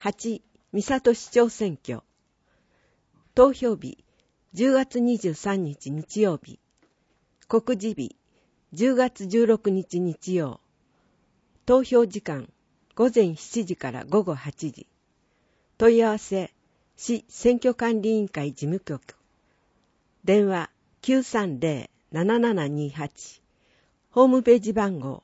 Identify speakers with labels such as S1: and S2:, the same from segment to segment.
S1: 8、三郷市長選挙。投票日、10月23日日曜日。告示日、10月16日日曜。投票時間、午前7時から午後8時。問い合わせ、市選挙管理委員会事務局。電話 930-7728。ホームページ番号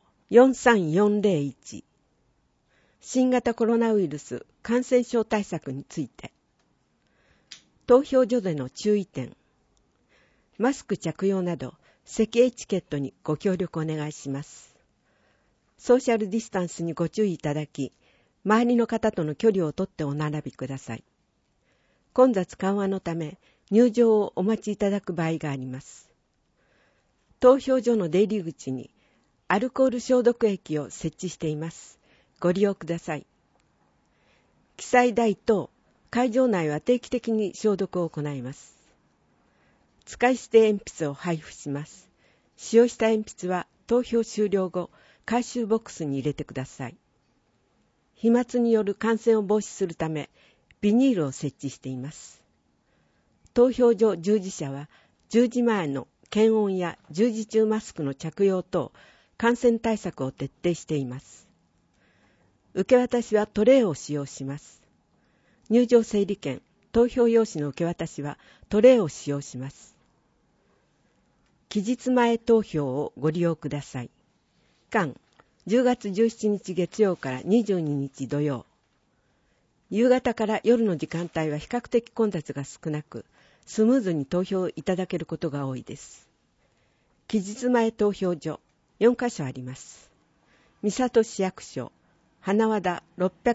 S1: 43401。新型コロナウイルス感染症対策について。投票所での注意点。マスク着用など席エチケットにご協力お願いします。ソーシャルディスタンスにご注意いただき、周りの方との距離をとってお並びください。混雑緩和のため入場をお待ちいただく場合があります。投票所の出入り口にアルコール消毒液を設置しています。ご利用ください。記載台等、会場内は定期的に消毒を行います。使い捨て鉛筆を配布します。使用した鉛筆は投票終了後、回収ボックスに入れてください。飛沫による感染を防止するため、ビニールを設置しています。投票所従事者は、10時前の検温や10時中マスクの着用等、感染対策を徹底しています。受け渡しはトレイを使用します。入場整理券、投票用紙の受け渡しはトレイを使用します。期日前投票をご利用ください。間、10月17日月曜から22日土曜。夕方から夜の時間帯は比較的混雑が少なく、スムーズに投票いただけることが多いです。期日前投票所、4カ所あります。三郷市役所、花和田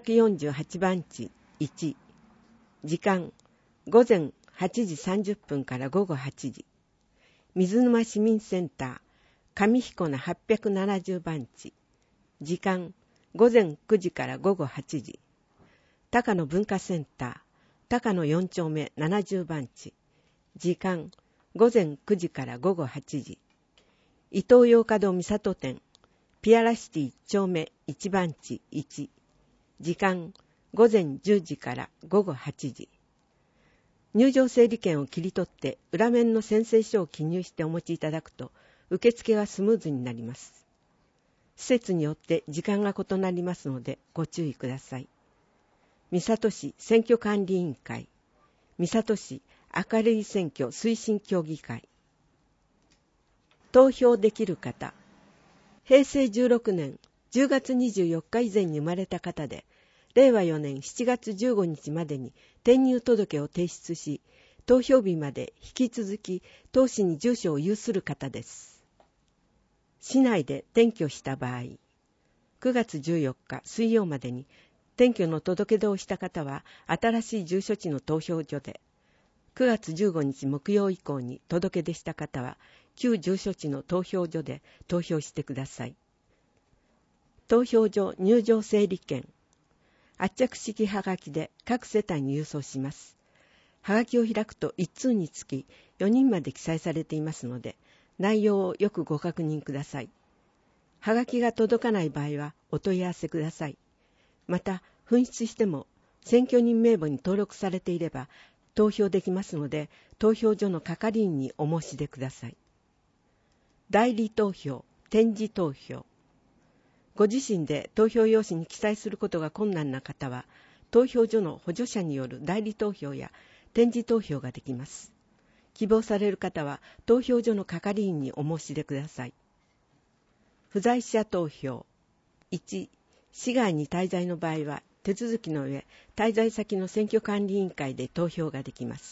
S1: 648番地1。時間、午前8時30分から午後8時。水沼市民センター、上彦名870番地。時間、午前9時から午後8時。高野文化センター、高野4丁目70番地。時間、午前9時から午後8時。伊東洋華堂三郷店、ピアラシティ1丁目1番地1。時間、午前10時から午後8時。入場整理券を切り取って裏面の宣誓書を記入してお持ちいただくと、受付がスムーズになります。施設によって時間が異なりますのでご注意ください。三郷市選挙管理委員会、三郷市明るい選挙推進協議会。投票できる方。平成16年10月24日以前に生まれた方で、令和4年7月15日までに転入届を提出し、投票日まで引き続き当市に住所を有する方です。市内で転居した場合、9月14日水曜までに転居の届け出をした方は新しい住所地の投票所で、9月15日木曜以降に届け出した方は旧住所地の投票所で投票してください。投票所入場整理券。圧着式はがきで各世帯に郵送します。はがきを開くと1通につき4人まで記載されていますので、内容をよくご確認ください。はがきが届かない場合はお問い合わせください。また、紛失しても選挙人名簿に登録されていれば投票できますので、投票所の係員にお申し出ください。代理投票、点字投票。ご自身で投票用紙に記載することが困難な方は、投票所の補助者による代理投票や点字投票ができます。希望される方は、投票所の係員にお申し出ください。不在者投票。1、市外に滞在の場合は、手続きの上、滞在先の選挙管理委員会で投票ができます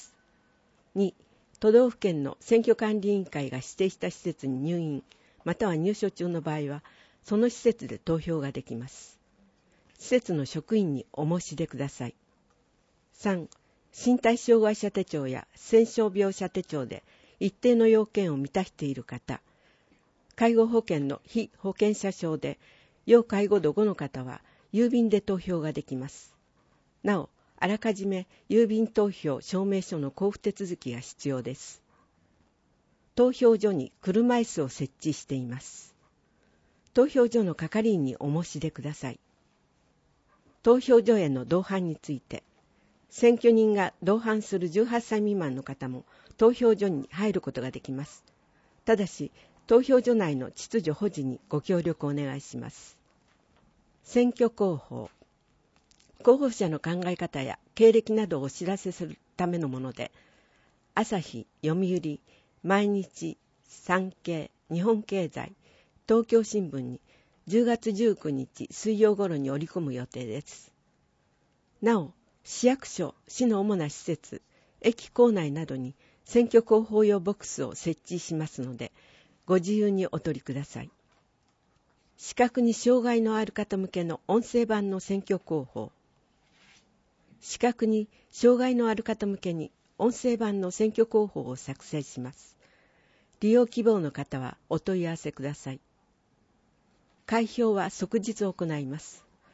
S1: 。2、都道府県の選挙管理委員会が指定した施設に入院、または入所中の場合は、その施設で投票ができます。施設の職員にお申し出ください。3、身体障害者手帳や戦傷病者手帳で一定の要件を満たしている方、介護保険の被保険者証で要介護度5の方は郵便で投票ができます。なお、あらかじめ郵便投票証明書の交付手続きが必要です。投票所に車椅子を設置しています。投票所の係員にお申し出ください。 投票所への同伴について、選挙人が同伴する18歳未満の方も投票所に入ることができます。ただし、投票所内の秩序保持にご協力をお願いします。選挙広報。候補者の考え方や経歴などをお知らせするためのもので、朝日、読売、毎日、産経、日本経済、東京新聞に10月19日水曜頃に織り込む予定です。なお、市役所、市の主な施設、駅構内などに選挙広報用ボックスを設置しますので、ご自由にお取りください。視覚に障害のある方向けの音声版の選挙広報。視覚に障害のある方向けに音声版の選挙広報を作成します。利用希望の方はお問い合わせください。開票は即日行います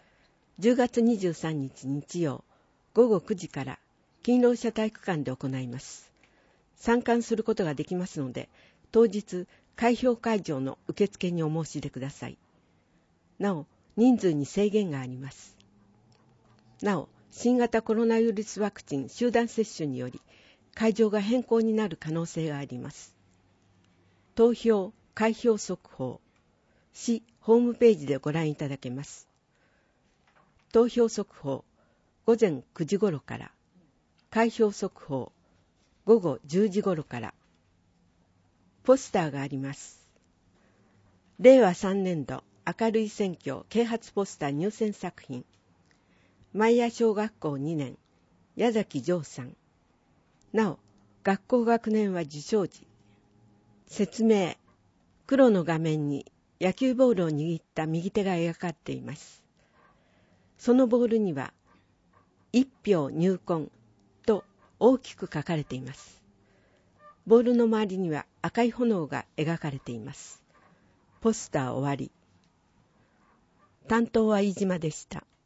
S1: 。10月23日日曜午後9時から勤労者体育館で行います。参観することができますので、当日開票会場の受付にお申し出ください。なお、人数に制限があります。なお、新型コロナウイルスワクチン集団接種により会場が変更になる可能性があります。投票・開票速報、市ホームページでご覧いただけます。投票速報、午前9時頃から、開票速報、午後10時頃から。ポスターがあります。令和3年度明るい選挙啓発ポスター入選作品。前谷小学校2年、矢崎丈さん。なお、学校学年は受賞時。説明、黒の画面に野球ボールを握った右手が描かれています。そのボールには、1票入魂と大きく書かれています。ボールの周りには赤い炎が描かれています。ポスター終わり。担当は飯島でした。